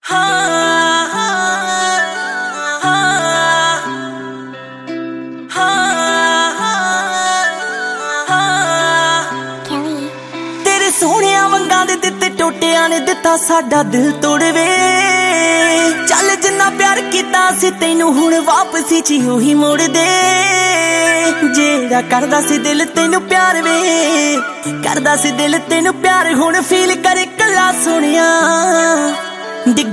तेरे सोहणिया वंगा दे दित्ते टोटिया ने दिता साडा दिल तोड़वे। चल जिन्ना प्यार कीता सी तैनू हुण वापसी ची ओही मोड़ दे। जेड़ा करदा सी दिल तैनू प्यार वे, करदा सी दिल तैनू प्यार, हुण फील करे कला सोहणिया।